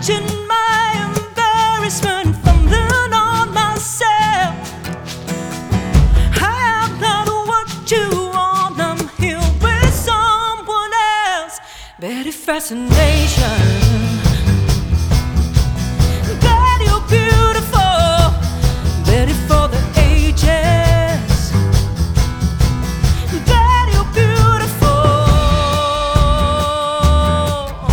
watching my embarrassment fumbling on myself. I am not what you want, I'm here with someone else. Better fascination, better beauty.